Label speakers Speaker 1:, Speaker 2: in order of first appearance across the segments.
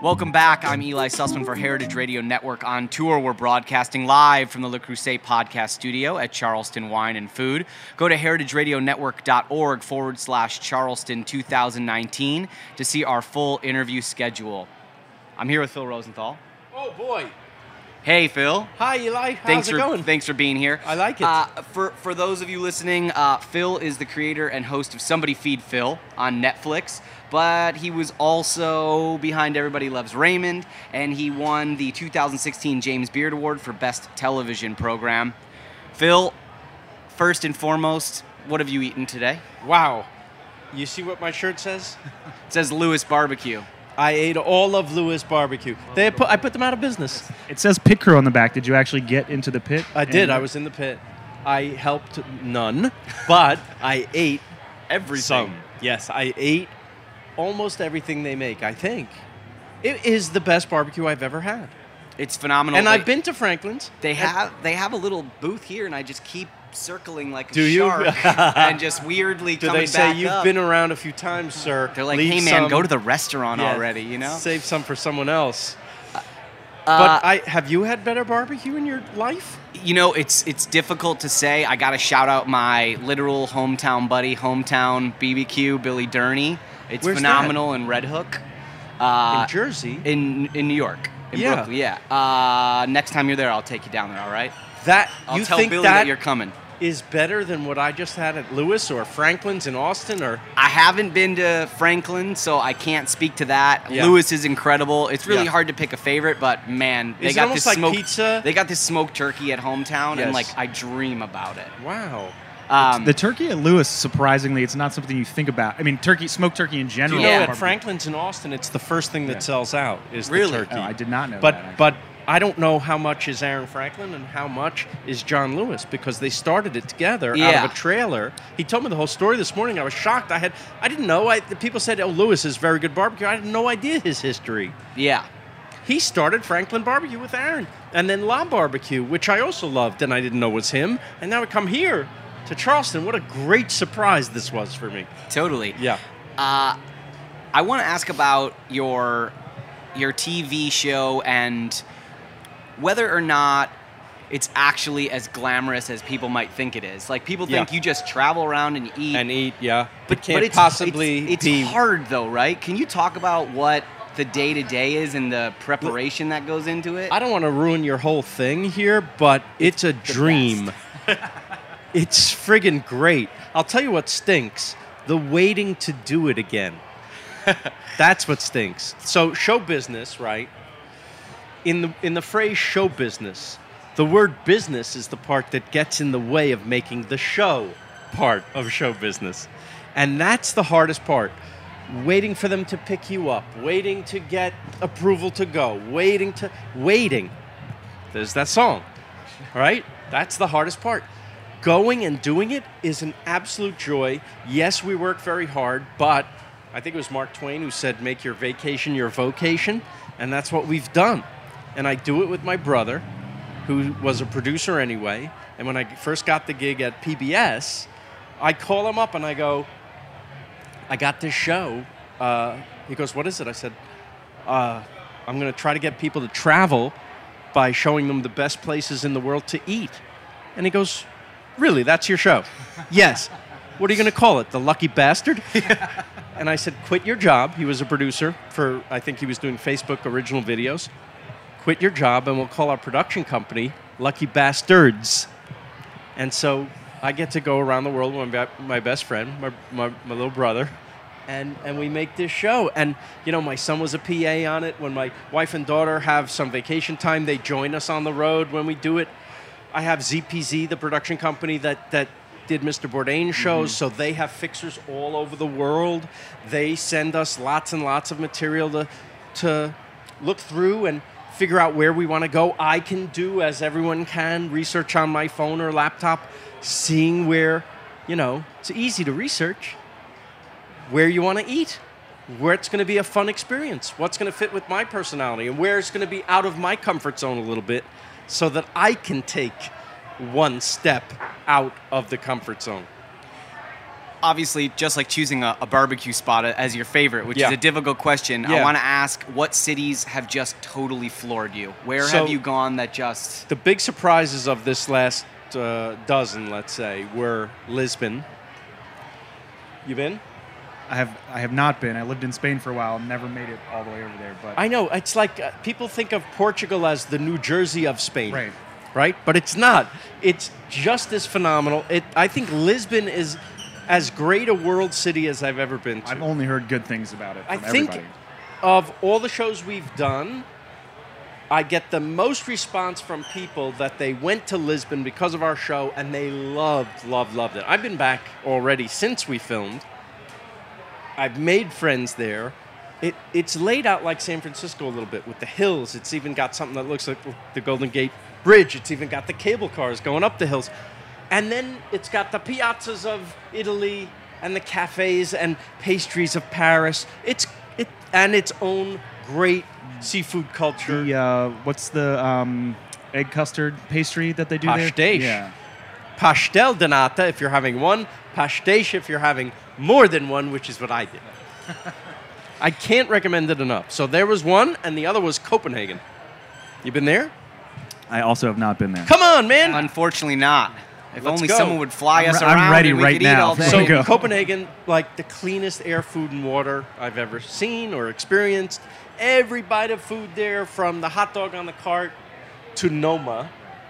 Speaker 1: Welcome back. I'm Eli Sussman for Heritage Radio Network on tour. We're broadcasting live from the Le Creuset podcast studio at Charleston Wine and Food. Go to heritageradionetwork.org/Charleston 2019 to see our full interview schedule. I'm here with Phil Rosenthal.
Speaker 2: Oh, boy.
Speaker 1: Hey, Phil.
Speaker 2: Hi, Eli. How's it going?
Speaker 1: Thanks for being here.
Speaker 2: I like it.
Speaker 1: For those of you listening, Phil is the creator and host of Somebody Feed Phil on Netflix, but he was also behind Everybody Loves Raymond, and he won the 2016 James Beard Award for Best Television Program. Phil, first and foremost, what have you eaten today?
Speaker 2: Wow. You see what my shirt says?
Speaker 1: It says Lewis Barbecue.
Speaker 2: I ate all of Lewis Barbecue. I put them out of business.
Speaker 3: It says pit crew on the back. Did you actually get into the pit?
Speaker 2: I did. I was in the pit. I helped none, but I ate
Speaker 1: Everything.
Speaker 2: some. Yes, I ate almost everything they make, I think. It is the best barbecue I've ever had.
Speaker 1: It's phenomenal.
Speaker 2: And I've been to Franklin's.
Speaker 1: They have a little booth here, and I just keep circling like a
Speaker 2: Do you?
Speaker 1: shark and just weirdly
Speaker 2: Do
Speaker 1: coming
Speaker 2: they say
Speaker 1: back
Speaker 2: you've
Speaker 1: up.
Speaker 2: been around a few times, sir?
Speaker 1: They're like,
Speaker 2: Leave
Speaker 1: hey, man,
Speaker 2: some.
Speaker 1: go to the restaurant
Speaker 2: Yeah,
Speaker 1: already, you know?
Speaker 2: Save some for someone else. But have you had better barbecue in your life?
Speaker 1: You know, it's difficult to say. I got to shout out my literal hometown buddy, hometown BBQ, Billy Durney. It's
Speaker 2: Where's
Speaker 1: phenomenal in Red Hook.
Speaker 2: In Jersey?
Speaker 1: In New York. In
Speaker 2: Yeah.
Speaker 1: Brooklyn, yeah. Next time you're there, I'll take you down there, all right? I'll
Speaker 2: You
Speaker 1: tell
Speaker 2: think
Speaker 1: Billy
Speaker 2: that
Speaker 1: that you're coming.
Speaker 2: is better than what I just had at Lewis or Franklin's in Austin? Or
Speaker 1: I haven't been to Franklin, so I can't speak to that.
Speaker 2: Yeah.
Speaker 1: Lewis is incredible. It's really
Speaker 2: Yeah.
Speaker 1: hard to pick a favorite, but man, they
Speaker 2: Is it
Speaker 1: got
Speaker 2: almost
Speaker 1: this
Speaker 2: like
Speaker 1: smoked
Speaker 2: pizza?
Speaker 1: They got this smoked turkey at hometown, and
Speaker 2: Yes.
Speaker 1: like I dream about it.
Speaker 2: Wow.
Speaker 3: The turkey at Lewis, surprisingly, it's not something you think about. I mean, smoked turkey in
Speaker 2: Do
Speaker 3: general.
Speaker 2: you know
Speaker 1: Yeah.
Speaker 2: at Franklin's in Austin, it's the first thing that sells out is
Speaker 1: Really?
Speaker 2: the turkey.
Speaker 3: Oh, I did not know that.
Speaker 2: But
Speaker 3: actually.
Speaker 2: but I don't know how much is Aaron Franklin and how much is John Lewis because they started it together out
Speaker 1: Yeah.
Speaker 2: of a trailer. He told me the whole story this morning. I was shocked. I didn't know. The people said, "Oh, Lewis is very good barbecue." I had no idea his history.
Speaker 1: Yeah.
Speaker 2: He started Franklin Barbecue with Aaron, and then La Barbecue, which I also loved, and I didn't know was him. And now I come here to Charleston. What a great surprise this was for me.
Speaker 1: Totally.
Speaker 2: Yeah.
Speaker 1: I want to ask about your TV show and whether or not it's actually as glamorous as people might think it is. Like people think
Speaker 2: Yeah.
Speaker 1: you just travel around and eat.
Speaker 2: And eat, yeah.
Speaker 1: but
Speaker 2: It can't
Speaker 1: it's,
Speaker 2: possibly
Speaker 1: it's
Speaker 2: be.
Speaker 1: hard though, right? Can you talk about what the day-to-day is and the preparation that goes into it?
Speaker 2: I don't want to ruin your whole thing here, but it's a dream. It's friggin' great. I'll tell you what stinks. The waiting to do it again. That's what stinks. So show business, right? In the phrase show business, the word business is the part that gets in the way of making the show part of show business. And that's the hardest part. Waiting for them to pick you up, waiting to get approval to go, waiting. There's that song, right? That's the hardest part. Going and doing it is an absolute joy. Yes, we work very hard, but I think it was Mark Twain who said, make your vacation your vocation, and that's what we've done. And I do it with my brother, who was a producer anyway, and when I first got the gig at PBS, I call him up and I go, I got this show. He goes, what is it? I said, I'm going to try to get people to travel by showing them the best places in the world to eat. And he goes, really, that's your show? Yes. What are you going to call it, The Lucky Bastard? And I said, quit your job. He was a producer for, I think he was doing Facebook original videos. Quit your job and we'll call our production company Lucky Bastards. And so I get to go around the world with my best friend, my little brother, and we make this show. And, you know, my son was a PA on it. When my wife and daughter have some vacation time, they join us on the road when we do it. I have ZPZ, the production company that did Mr. Bourdain's shows, so they have fixers all over the world. They send us lots and lots of material to look through and figure out where we want to go. I can do, as everyone can, research on my phone or laptop, seeing where, you know, it's easy to research where you want to eat, where it's going to be a fun experience, what's going to fit with my personality, and where it's going to be out of my comfort zone a little bit so that I can take one step out of the comfort zone.
Speaker 1: obviously, just like choosing a barbecue spot as your favorite, which is a difficult question, I want to ask, what cities have just totally floored you? Where have you gone that just...
Speaker 2: The big surprises of this last dozen, let's say, were Lisbon. You been?
Speaker 3: I have not been. I lived in Spain for a while and never made it all the way over there. But
Speaker 2: I know. It's like people think of Portugal as the New Jersey of Spain.
Speaker 3: Right?
Speaker 2: But it's not. It's just as phenomenal. I think Lisbon is as great a world city as I've ever been to.
Speaker 3: I've only heard good things about it from
Speaker 2: I think
Speaker 3: everybody.
Speaker 2: of all the shows we've done, I get the most response from people that they went to Lisbon because of our show and they loved it. I've been back already since we filmed. I've made friends there. It's laid out like San Francisco a little bit with the hills. It's even got something that looks like the Golden Gate Bridge. It's even got the cable cars going up the hills. And then it's got the piazzas of Italy and the cafes and pastries of Paris. And its own great seafood culture.
Speaker 3: What's the egg custard pastry that they do there?
Speaker 2: Pastéis.
Speaker 3: Yeah.
Speaker 2: Pastel de nata if you're having one. Pastéis if you're having more than one, which is what I did. I can't recommend it enough. So there was one, and the other was Copenhagen. You been there?
Speaker 3: I also have not been there.
Speaker 2: Come on, man.
Speaker 1: Unfortunately not. If
Speaker 2: Let's
Speaker 1: only
Speaker 2: go.
Speaker 1: someone would fly us
Speaker 3: I'm
Speaker 1: around
Speaker 3: ready
Speaker 1: and we
Speaker 3: right
Speaker 1: could
Speaker 3: now.
Speaker 1: eat all day.
Speaker 3: There we
Speaker 2: So
Speaker 3: go.
Speaker 2: Copenhagen, like the cleanest air, food, and water I've ever seen or experienced. Every bite of food there, from the hot dog on the cart to Noma,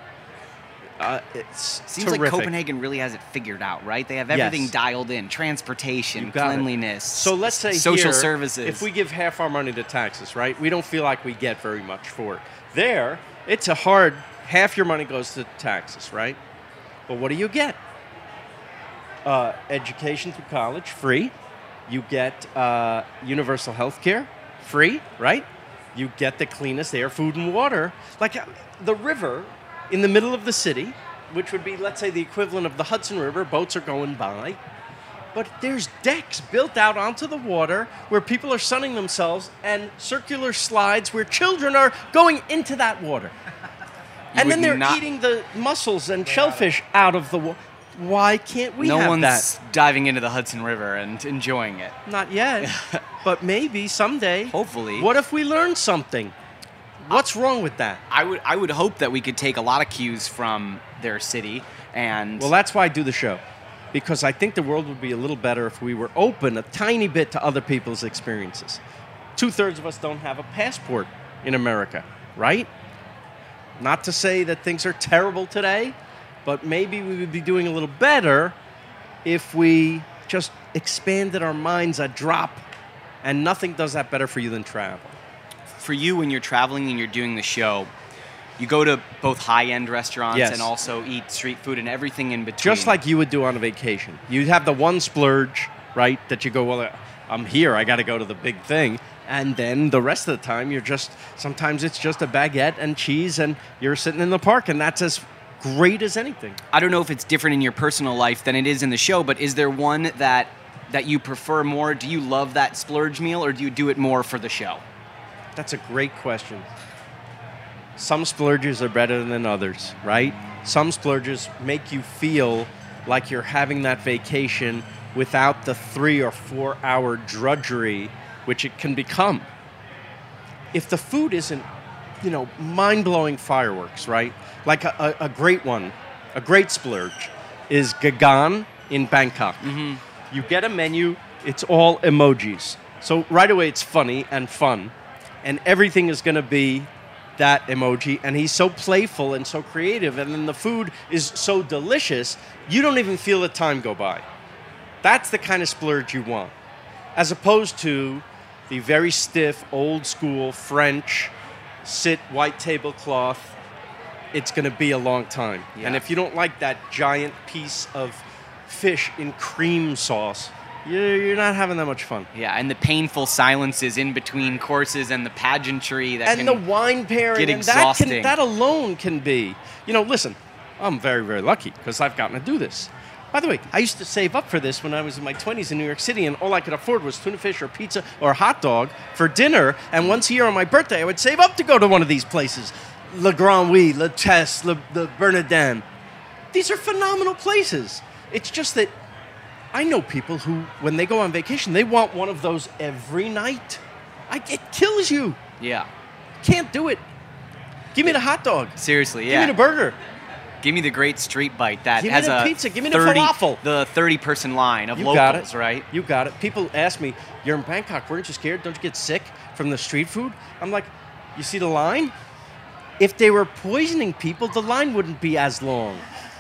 Speaker 2: it's
Speaker 1: Seems
Speaker 2: terrific.
Speaker 1: like Copenhagen really has it figured out, right? They have everything
Speaker 2: Yes.
Speaker 1: dialed in: transportation,
Speaker 2: You got it.
Speaker 1: cleanliness,
Speaker 2: So let's say
Speaker 1: social
Speaker 2: here,
Speaker 1: services.
Speaker 2: if we give half our money to taxes, right, we don't feel like we get very much for it. There, it's a hard, half your money goes to taxes, right? But what do you get? Education through college, free. You get universal health care, free, right? You get the cleanest air, food, and water. Like the river in the middle of the city, which would be, let's say, the equivalent of the Hudson River. Boats are going by. But there's decks built out onto the water where people are sunning themselves and circular slides where children are going into that water. And then they're eating the mussels and shellfish out of the water. Why can't we have
Speaker 1: No one's
Speaker 2: that?
Speaker 1: diving into the Hudson River and enjoying it.
Speaker 2: Not yet, but maybe someday.
Speaker 1: Hopefully.
Speaker 2: What if we learn something? What's wrong with that?
Speaker 1: I would hope that we could take a lot of cues from their city and...
Speaker 2: Well, that's why I do the show. Because I think the world would be a little better if we were open a tiny bit to other people's experiences. 2/3 of us don't have a passport in America, right? Not to say that things are terrible today, but maybe we would be doing a little better if we just expanded our minds a drop, and nothing does that better for you than travel.
Speaker 1: For you, when you're traveling and you're doing the show, you go to both high-end restaurants
Speaker 2: Yes.
Speaker 1: and also eat street food and everything in between.
Speaker 2: Just like you would do on a vacation. You have the one splurge, right, that you go, well, I'm here, I got to go to the big thing. And then the rest of the time, sometimes it's just a baguette and cheese, and you're sitting in the park, and that's as great as anything.
Speaker 1: I don't know if it's different in your personal life than it is in the show, but is there one that you prefer more? Do you love that splurge meal, or do you do it more for the show?
Speaker 2: That's a great question. Some splurges are better than others, right? Some splurges make you feel like you're having that vacation without the 3 or 4 hour drudgery which it can become. If the food isn't, mind-blowing fireworks, right? Like a great one, a great splurge is Gagan in Bangkok.
Speaker 1: Mm-hmm.
Speaker 2: You get a menu, it's all emojis. So right away it's funny and fun, and everything is going to be that emoji, and he's so playful and so creative, and then the food is so delicious, you don't even feel the time go by. That's the kind of splurge you want. As opposed to the very stiff, old-school French, sit, white tablecloth, it's going to be a long time.
Speaker 1: Yeah.
Speaker 2: And if you don't like that giant piece of fish in cream sauce, you're not having that much fun.
Speaker 1: Yeah, and the painful silences in between courses and the pageantry that
Speaker 2: And the wine pairing,
Speaker 1: get
Speaker 2: and
Speaker 1: exhausting.
Speaker 2: that alone can be. Listen, I'm very, very lucky because I've gotten to do this. By the way, I used to save up for this when I was in my 20s in New York City, and all I could afford was tuna fish or pizza or a hot dog for dinner. And once a year on my birthday, I would save up to go to one of these places. Le Grand Oui, Le Test, Le Bernardin. These are phenomenal places. It's just that I know people who, when they go on vacation, they want one of those every night. It kills you.
Speaker 1: Yeah.
Speaker 2: Can't do it. Give me the hot dog.
Speaker 1: Seriously,
Speaker 2: Give
Speaker 1: yeah.
Speaker 2: me the burger.
Speaker 1: Give me the great street bite that
Speaker 2: Give me
Speaker 1: has
Speaker 2: the
Speaker 1: a
Speaker 2: pizza. Give me the falafel.
Speaker 1: The 30-person line of
Speaker 2: You
Speaker 1: locals,
Speaker 2: got it.
Speaker 1: right?
Speaker 2: You got it. People ask me, you're in Bangkok, weren't you scared? Don't you get sick from the street food? I'm like, you see the line? If they were poisoning people, the line wouldn't be as long.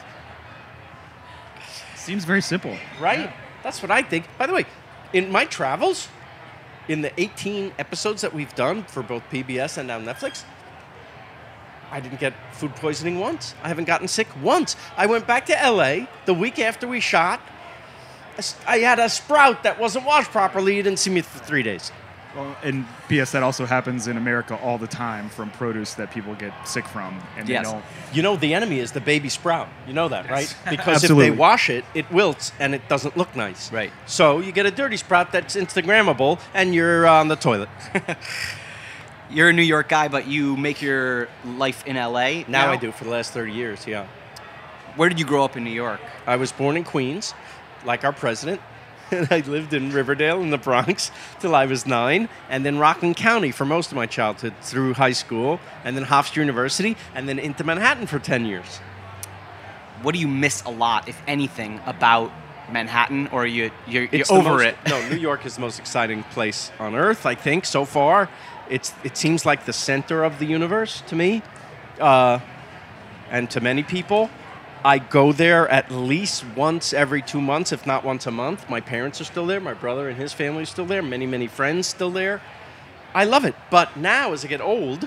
Speaker 3: Seems very simple.
Speaker 2: Right? That's what I think. By the way, in my travels, in the 18 episodes that we've done for both PBS and now Netflix, I didn't get food poisoning once. I haven't gotten sick once. I went back to LA the week after we shot. I had a sprout that wasn't washed properly. You didn't see me for 3 days.
Speaker 3: Well, and P.S. that also happens in America all the time from produce that people get sick from, and
Speaker 1: Yes.
Speaker 3: they don't.
Speaker 2: You know the enemy is the baby sprout. You know that, right? Because
Speaker 3: Absolutely.
Speaker 2: if they wash it, it wilts and it doesn't look nice.
Speaker 1: Right.
Speaker 2: So you get a dirty sprout that's Instagrammable and you're on the toilet.
Speaker 1: You're a New York guy, but you make your life in LA
Speaker 2: Now I do for the last 30 years, yeah.
Speaker 1: Where did you grow up in New York?
Speaker 2: I was born in Queens, like our president. And I lived in Riverdale in the Bronx till I was 9, and then Rockland County for most of my childhood through high school, and then Hofstra University, and then into Manhattan for 10 years.
Speaker 1: What do you miss a lot, if anything, about Manhattan, or you're
Speaker 2: It's the
Speaker 1: over
Speaker 2: most-
Speaker 1: it?
Speaker 2: No, New York is the most exciting place on earth, I think, so far. It seems like the center of the universe to me, and to many people. I go there at least once every 2 months, if not once a month. My parents are still there. My brother and his family are still there. Many, many friends still there. I love it. But now, as I get old,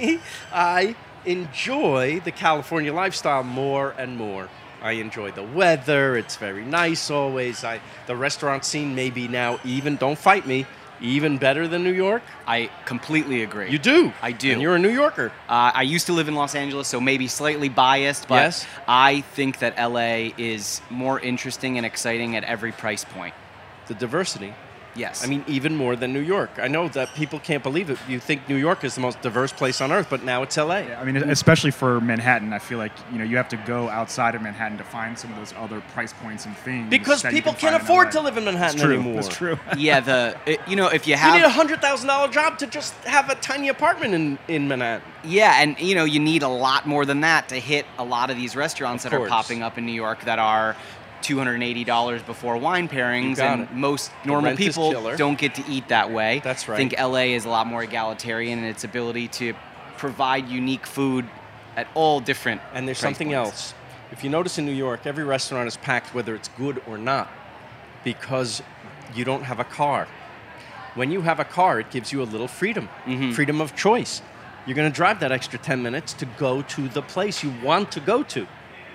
Speaker 2: I enjoy the California lifestyle more and more. I enjoy the weather. It's very nice always. The restaurant scene may be now even, don't fight me, even better than New York.
Speaker 1: I completely agree.
Speaker 2: You do.
Speaker 1: I do.
Speaker 2: And you're a New Yorker.
Speaker 1: I used to live in Los Angeles, so maybe slightly biased, but
Speaker 2: Yes.
Speaker 1: I think that LA is more interesting and exciting at every price point.
Speaker 2: The diversity.
Speaker 1: Yes.
Speaker 2: I mean, even more than New York. I know that people can't believe it. You think New York is the most diverse place on earth, but now it's LA.
Speaker 3: I mean, especially for Manhattan, I feel like you have to go outside of Manhattan to find some of those other price points and things.
Speaker 2: Because
Speaker 3: that you
Speaker 2: people
Speaker 3: can
Speaker 2: can't
Speaker 3: find in
Speaker 2: afford
Speaker 3: LA.
Speaker 2: to live in Manhattan
Speaker 3: That's true.
Speaker 2: anymore.
Speaker 3: That's true.
Speaker 1: yeah, if you
Speaker 2: You
Speaker 1: have
Speaker 2: need a $100,000 job to just have a tiny apartment in Manhattan.
Speaker 1: Yeah, and you need a lot more than that to hit a lot of these restaurants
Speaker 2: Of
Speaker 1: that are
Speaker 2: course.
Speaker 1: popping up in New York that are $280 before wine pairings,
Speaker 2: got
Speaker 1: and
Speaker 2: it.
Speaker 1: most normal
Speaker 2: rent is
Speaker 1: people
Speaker 2: killer.
Speaker 1: don't get to eat that way.
Speaker 2: That's right.
Speaker 1: I think LA is a lot more egalitarian in its ability to provide unique food at all different
Speaker 2: And there's
Speaker 1: price
Speaker 2: something
Speaker 1: points.
Speaker 2: else. If you notice in New York, every restaurant is packed whether it's good or not because you don't have a car. When you have a car, it gives you a little freedom, freedom of choice. You're going to drive that extra 10 minutes to go to the place you want to go to.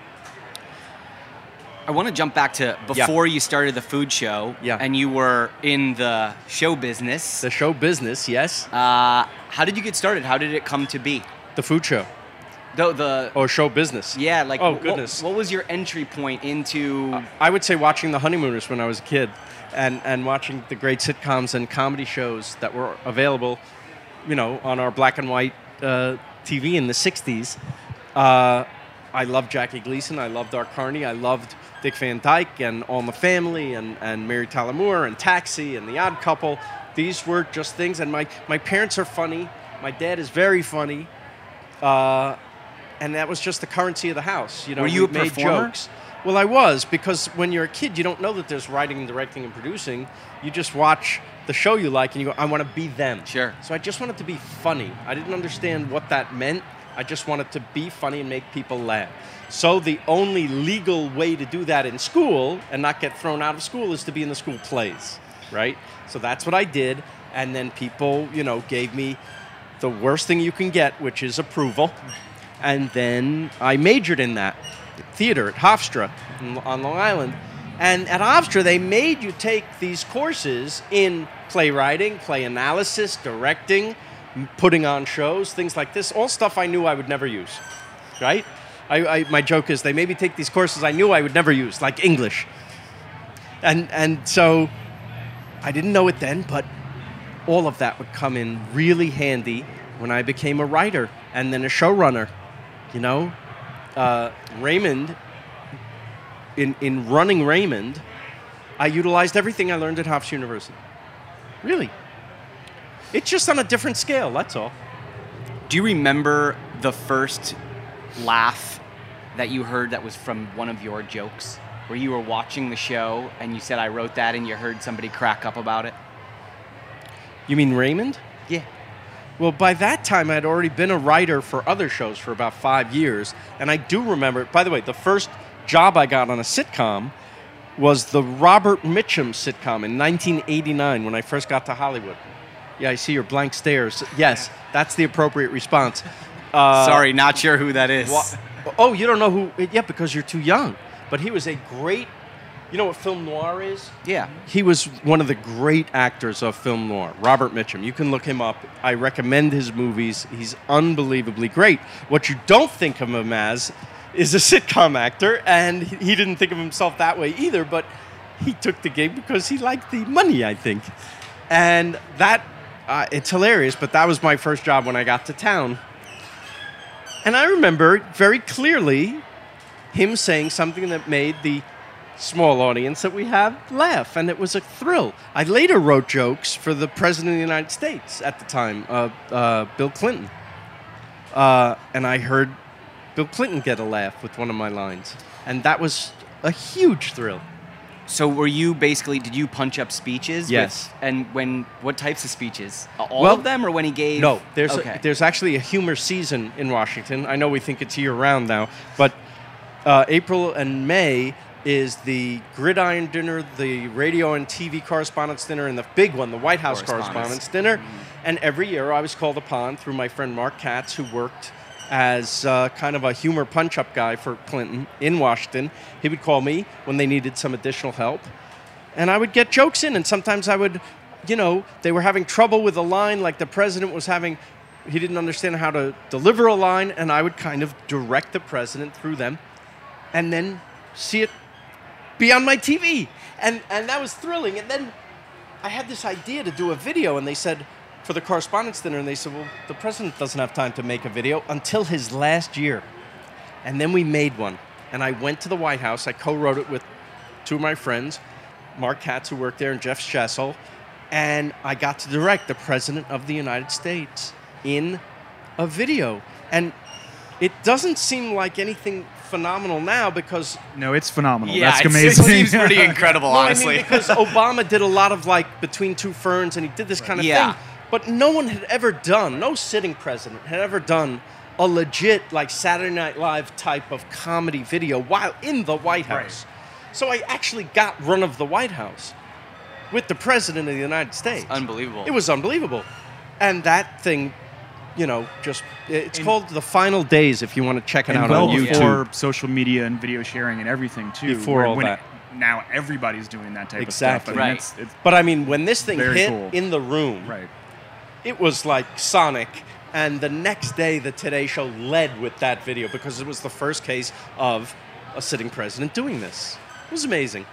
Speaker 1: I want to jump back to before you started the food show,
Speaker 2: Yeah.
Speaker 1: and you were in the show business.
Speaker 2: The show business, yes.
Speaker 1: How did you get started? How did it come to be?
Speaker 2: The food show.
Speaker 1: The
Speaker 2: Or show business.
Speaker 1: yeah, like
Speaker 2: Oh, goodness.
Speaker 1: What was your entry point into?
Speaker 2: I would say watching The Honeymooners when I was a kid and watching the great sitcoms and comedy shows that were available, on our black and white TV in the 60s. I loved Jackie Gleason. I loved Art Carney. I loved Dick Van Dyke and All in the Family and Mary Tyler Moore and Taxi and The Odd Couple. These were just things. And my parents are funny. My dad is very funny. And that was just the currency of the house.
Speaker 1: Were you
Speaker 2: we
Speaker 1: a
Speaker 2: made
Speaker 1: performer?
Speaker 2: jokes. Well, I was, because when you're a kid, you don't know that there's writing and directing and producing. You just watch the show you like and you go, I want to be them.
Speaker 1: Sure.
Speaker 2: So I just wanted to be funny. I didn't understand what that meant. I just wanted to be funny and make people laugh. So the only legal way to do that in school and not get thrown out of school is to be in the school plays, right? So that's what I did. And then people, gave me the worst thing you can get, which is approval. And then I majored in that. Theater at Hofstra on Long Island. And at Hofstra, they made you take these courses in playwriting, play analysis, directing, putting on shows, things like this. All stuff I knew I would never use, right? My joke is they made me take these courses I knew I would never use, like English. And so I didn't know it then, but all of that would come in really handy when I became a writer and then a showrunner. Raymond, in running Raymond, I utilized everything I learned at Hofstra University. Really. It's just on a different scale, that's all.
Speaker 1: Do you remember the first laugh that you heard that was from one of your jokes? Where you were watching the show and you said, I wrote that, and you heard somebody crack up about it?
Speaker 2: You mean Raymond?
Speaker 1: Yeah.
Speaker 2: Well, by that time, I'd already been a writer for other shows for about 5 years. And I do remember, by the way, the first job I got on a sitcom was the Robert Mitchum sitcom in 1989 when I first got to Hollywood. Yeah, I see your blank stares. Yes, that's the appropriate response.
Speaker 1: Sorry, not sure who that is.
Speaker 2: Oh, you don't know who? Yeah, because you're too young. But he was a great, you know what film noir is?
Speaker 1: Yeah.
Speaker 2: He was one of the great actors of film noir, Robert Mitchum. You can look him up. I recommend his movies. He's unbelievably great. What you don't think of him as is a sitcom actor, and he didn't think of himself that way either, but he took the gig because he liked the money, I think. And that, it's hilarious, but that was my first job when I got to town. And I remember very clearly him saying something that made the small audience that we have laugh, and it was a thrill. I later wrote jokes for the President of the United States at the time, Bill Clinton. And I heard Bill Clinton get a laugh with one of my lines, and that was a huge thrill.
Speaker 1: So were you basically, did you punch up speeches?
Speaker 2: Yes.
Speaker 1: What types of speeches? All
Speaker 2: Well,
Speaker 1: of them, or when he gave?
Speaker 2: No,
Speaker 1: Okay.
Speaker 2: there's actually a humor season in Washington. I know we think it's year-round now, but April and May is the Gridiron Dinner, the radio and TV correspondence dinner, and the big one, the White House correspondence dinner. And every year I was called upon through my friend Mark Katz, who worked as kind of a humor punch-up guy for Clinton in Washington. He would call me when they needed some additional help, and I would get jokes in, and sometimes I would, they were having trouble with a line, like the president was having, he didn't understand how to deliver a line, and I would kind of direct the president through them, and then see it be on my TV. And that was thrilling. And then I had this idea to do a video, and they said, for the correspondence dinner, and they said, well, the president doesn't have time to make a video until his last year. And then we made one. And I went to the White House. I co-wrote it with two of my friends, Mark Katz, who worked there, and Jeff Schessel. And I got to direct the President of the United States in a video. And it doesn't seem like anything phenomenal now because...
Speaker 3: No, it's phenomenal.
Speaker 1: Yeah,
Speaker 3: That's
Speaker 1: it
Speaker 3: amazing.
Speaker 1: seems pretty incredible,
Speaker 2: No,
Speaker 1: honestly.
Speaker 2: I mean, because Obama did a lot of Between Two Ferns, and he did this kind of thing. But no one had ever done, no sitting president had ever done a legit Saturday Night Live type of comedy video while in the White House. Right. So I actually got run of the White House with the President of the United States.
Speaker 1: Unbelievable.
Speaker 2: It was unbelievable. And that thing, it's called The Final Days if you want to check it out on YouTube.
Speaker 3: Before social media and video sharing and everything, too.
Speaker 2: Before all that.
Speaker 3: Now everybody's doing that type
Speaker 2: Exactly.
Speaker 3: of stuff.
Speaker 1: Right.
Speaker 2: But I mean, when this thing hit
Speaker 3: cool.
Speaker 2: in the room,
Speaker 3: Right.
Speaker 2: it was like Sonic. And the next day, the Today Show led with that video because it was the first case of a sitting president doing this. It was amazing.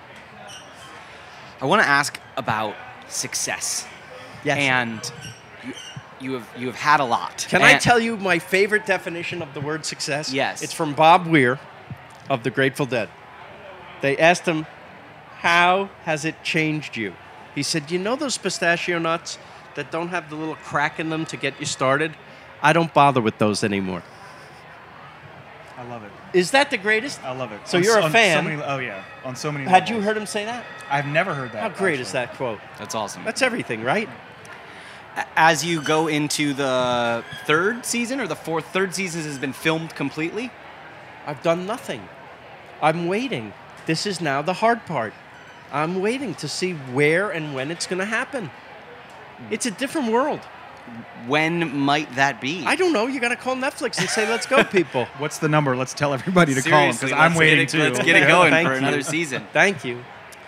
Speaker 1: I want to ask about success.
Speaker 2: Yes.
Speaker 1: And you have had a lot.
Speaker 2: Can I tell you my favorite definition of the word success?
Speaker 1: Yes.
Speaker 2: It's from Bob Weir of the Grateful Dead. They asked him, how has it changed you? He said, you know those pistachio nuts that don't have the little crack in them to get you started? I don't bother with those anymore.
Speaker 3: I love it.
Speaker 2: Is that the greatest?
Speaker 3: I love it.
Speaker 2: So you're a fan.
Speaker 3: On so many
Speaker 2: Had you
Speaker 3: levels.
Speaker 2: heard him say that?
Speaker 3: I've never heard that.
Speaker 2: How great
Speaker 3: actually.
Speaker 2: is that quote?
Speaker 1: That's awesome.
Speaker 2: That's everything, right?
Speaker 1: As you go into the third season or the third season has been filmed completely?
Speaker 2: I've done nothing. I'm waiting. This is now the hard part. I'm waiting to see where and when it's going to happen. It's a different world.
Speaker 1: When might that be?
Speaker 2: I don't know. You got to call Netflix and say, let's go, people.
Speaker 3: What's the number? Let's tell everybody to call him because
Speaker 1: Seriously,
Speaker 3: I'm
Speaker 1: let's
Speaker 3: waiting
Speaker 1: get it,
Speaker 3: too.
Speaker 1: Let's get it going
Speaker 2: Thank
Speaker 1: for
Speaker 2: you.
Speaker 1: another season.
Speaker 2: Thank you.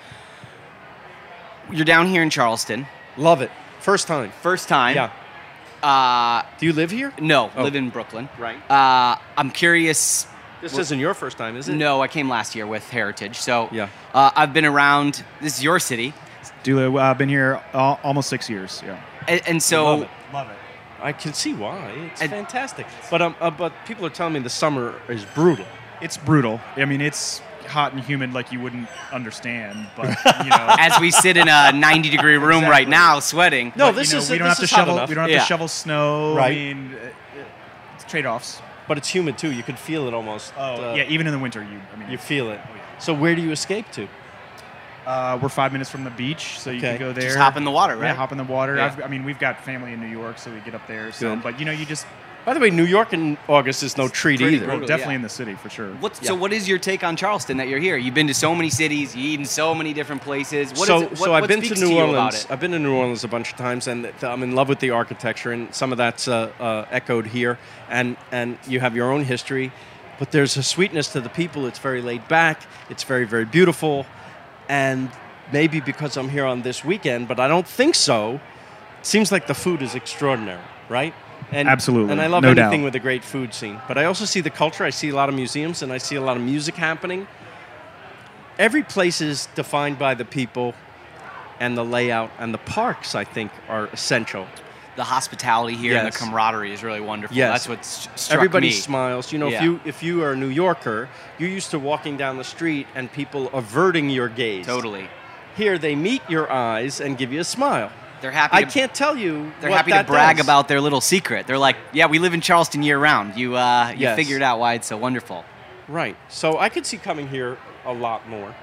Speaker 1: You're down here in Charleston.
Speaker 2: Love it. First time.
Speaker 1: First time.
Speaker 2: Yeah. Do you live here?
Speaker 1: No,
Speaker 2: Oh.
Speaker 1: live in Brooklyn.
Speaker 2: Right.
Speaker 1: I'm curious.
Speaker 2: This isn't your first time, is it?
Speaker 1: No, I came last year with Heritage. So
Speaker 2: Yeah.
Speaker 1: I've been around. This is your city.
Speaker 3: I've been here almost 6 years. Yeah.
Speaker 1: And so
Speaker 2: Love it.
Speaker 3: Love it.
Speaker 2: I can see why. It's
Speaker 1: And-
Speaker 2: fantastic. But people are telling me the summer is brutal.
Speaker 3: It's brutal. I mean, it's hot and humid like you wouldn't understand, but you know.
Speaker 1: As we sit in a 90-degree room right now, sweating.
Speaker 2: No,
Speaker 3: But,
Speaker 2: this
Speaker 3: you know,
Speaker 2: is
Speaker 3: we don't
Speaker 2: this
Speaker 3: have to
Speaker 2: is hot
Speaker 3: shovel.
Speaker 2: enough.
Speaker 3: We don't have
Speaker 1: Yeah.
Speaker 3: to shovel snow.
Speaker 2: Right.
Speaker 3: I mean, it's trade-offs.
Speaker 2: But it's humid too. You can feel it almost.
Speaker 3: Yeah, even in the winter,
Speaker 2: You feel it.
Speaker 3: Oh, yeah.
Speaker 2: So where do you escape to?
Speaker 3: We're 5 minutes from the beach, so you
Speaker 2: Okay.
Speaker 3: can go there.
Speaker 1: Just hop in the water, right?
Speaker 3: Yeah, hop in the water.
Speaker 1: Yeah.
Speaker 3: We've got family in New York, so we get up there. So,
Speaker 2: Good.
Speaker 3: but you know, you just
Speaker 2: By the way, New York in August is no treat
Speaker 1: Pretty
Speaker 2: either.
Speaker 1: brutal.
Speaker 3: we're definitely
Speaker 1: yeah.
Speaker 3: in the city for sure.
Speaker 1: So what is your take on Charleston that you're here? You've been to so many cities, you've eaten so many different places. What is it,
Speaker 2: So I've been to
Speaker 1: speaks
Speaker 2: New
Speaker 1: you about
Speaker 2: Orleans.
Speaker 1: it?
Speaker 2: I've been to New Orleans a bunch of times, and I'm in love with the architecture, and some of that's echoed here. And you have your own history, but there's a sweetness to the people. It's very laid back. It's very, very beautiful, and maybe because I'm here on this weekend, but I don't think so. It seems like the food is extraordinary, right? And,
Speaker 3: Absolutely.
Speaker 2: And I love
Speaker 3: No
Speaker 2: anything
Speaker 3: doubt.
Speaker 2: with a great food scene. But I also see the culture. I see a lot of museums, and I see a lot of music happening. Every place is defined by the people and the layout, and the parks, I think, are essential.
Speaker 1: The hospitality here and the
Speaker 2: Yes.
Speaker 1: camaraderie is really wonderful.
Speaker 2: Yes.
Speaker 1: That's what struck
Speaker 2: Everybody
Speaker 1: me.
Speaker 2: smiles. You know,
Speaker 1: Yeah.
Speaker 2: if you are a New Yorker, you're used to walking down the street and people averting your gaze.
Speaker 1: Totally.
Speaker 2: Here, they meet your eyes and give you a smile.
Speaker 1: They're happy.
Speaker 2: I
Speaker 1: to,
Speaker 2: can't tell you.
Speaker 1: They're
Speaker 2: what
Speaker 1: happy to
Speaker 2: that
Speaker 1: brag
Speaker 2: does.
Speaker 1: about their little secret. They're like, yeah, we live in Charleston year round. You
Speaker 2: Yes.
Speaker 1: figured out why it's so wonderful.
Speaker 2: Right. So I could see coming here a lot more.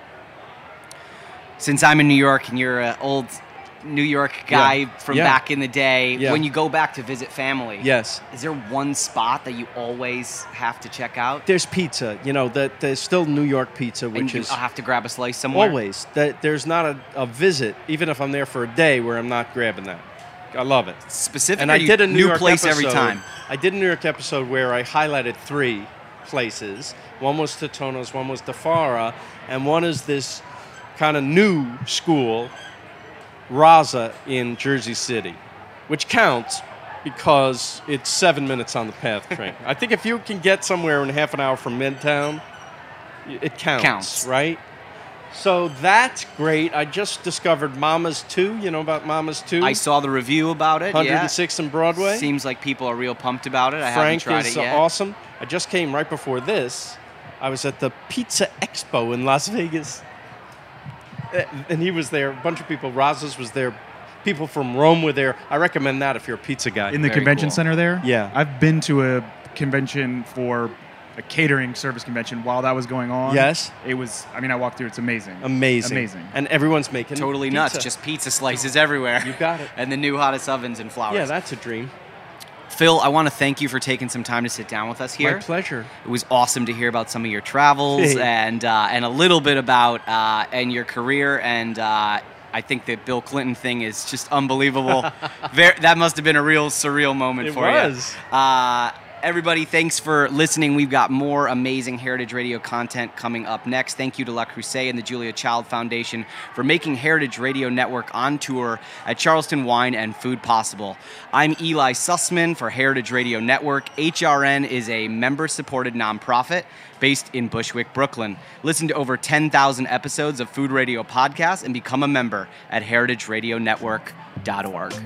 Speaker 1: Since I'm in New York and you're an old New York guy
Speaker 2: Yeah.
Speaker 1: from
Speaker 2: Yeah.
Speaker 1: back in the day,
Speaker 2: Yeah.
Speaker 1: when you go back to visit family,
Speaker 2: Yes.
Speaker 1: is there one spot that you always have to check out?
Speaker 2: There's pizza. You know, there's still New York pizza,
Speaker 1: And
Speaker 2: which
Speaker 1: you
Speaker 2: is
Speaker 1: have to grab a slice somewhere?
Speaker 2: always. There's not a visit, even if I'm there for a day, where I'm not grabbing that. I love it.
Speaker 1: Specific
Speaker 2: And
Speaker 1: or
Speaker 2: I
Speaker 1: you-
Speaker 2: did a New York
Speaker 1: place
Speaker 2: episode.
Speaker 1: every time?
Speaker 2: I did a New York episode where I highlighted 3 places. One was Totono's, one was Dafara, and one is this kind of new school, Raza in Jersey City, which counts because it's 7 minutes on the PATH train. I think if you can get somewhere in half an hour from Midtown, it counts. Right? So that's great. I just discovered Mama's 2. You know about Mama's 2?
Speaker 1: I saw the review about it.
Speaker 2: 106th and Broadway.
Speaker 1: Seems like people are real pumped about it. I haven't
Speaker 2: Frank
Speaker 1: tried
Speaker 2: is
Speaker 1: it yet.
Speaker 2: awesome. I just came right before this. I was at the Pizza Expo in Las Vegas. And he was there. A bunch of people. Razas was there. People from Rome were there. I recommend that if you're a pizza guy.
Speaker 3: In the
Speaker 1: Very
Speaker 3: convention
Speaker 1: cool.
Speaker 3: center there?
Speaker 2: Yeah.
Speaker 3: I've been to a convention for a catering service convention while that was going on.
Speaker 2: Yes.
Speaker 3: It was, I mean, I walked through. It's amazing.
Speaker 2: Amazing.
Speaker 3: Amazing.
Speaker 2: And everyone's making
Speaker 1: Totally
Speaker 2: pizza.
Speaker 1: nuts. Just pizza slices everywhere.
Speaker 2: You got it.
Speaker 1: And the new hottest ovens and flowers.
Speaker 2: Yeah, that's a dream.
Speaker 1: Phil, I want to thank you for taking some time to sit down with us here.
Speaker 2: My pleasure.
Speaker 1: It was awesome to hear about some of your travels
Speaker 2: Hey.
Speaker 1: and a little bit about and your career. And I think the Bill Clinton thing is just unbelievable. That must have been a real surreal moment
Speaker 2: It
Speaker 1: for
Speaker 2: was.
Speaker 1: you. Everybody, thanks for listening. We've got more amazing Heritage Radio content coming up next. Thank you to La Crusade and the Julia Child Foundation for making Heritage Radio Network on tour at Charleston Wine and Food possible. I'm Eli Sussman for Heritage Radio Network. HRN is a member-supported nonprofit based in Bushwick, Brooklyn. Listen to over 10,000 episodes of Food Radio podcasts and become a member at heritageradionetwork.org.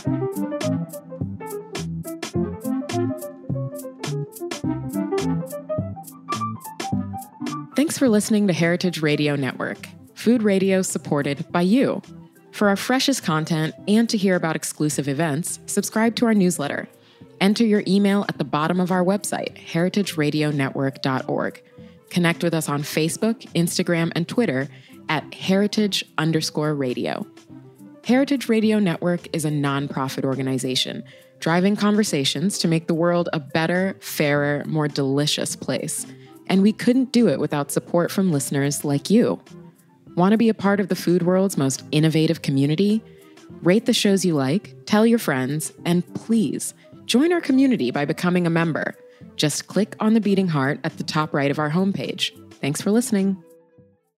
Speaker 4: Thanks for listening to Heritage Radio Network, food radio supported by you. For our freshest content and to hear about exclusive events, subscribe to our newsletter. Enter your email at the bottom of our website, heritageradionetwork.org. Connect with us on Facebook, Instagram, and Twitter at heritage_radio. Heritage Radio Network is a nonprofit organization driving conversations to make the world a better, fairer, more delicious place. And we couldn't do it without support from listeners like you. Want to be a part of the food world's most innovative community? Rate the shows you like, tell your friends, and please join our community by becoming a member. Just click on the beating heart at the top right of our homepage. Thanks for listening.